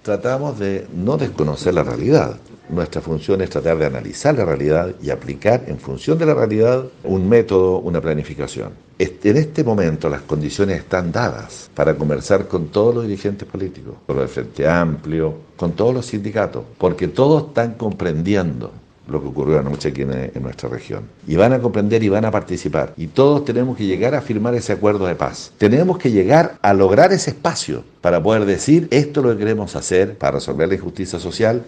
tratamos de no desconocer la realidad. Nuestra función es tratar de analizar la realidad y aplicar en función de la realidad un método, una planificación. En este momento las condiciones están dadas para conversar con todos los dirigentes políticos, con los del Frente Amplio, con todos los sindicatos, porque todos están comprendiendo lo que ocurrió anoche aquí en nuestra región. Y van a comprender y van a participar. Y todos tenemos que llegar a firmar ese acuerdo de paz. Tenemos que llegar a lograr ese espacio para poder decir esto es lo que queremos hacer para resolver la injusticia social.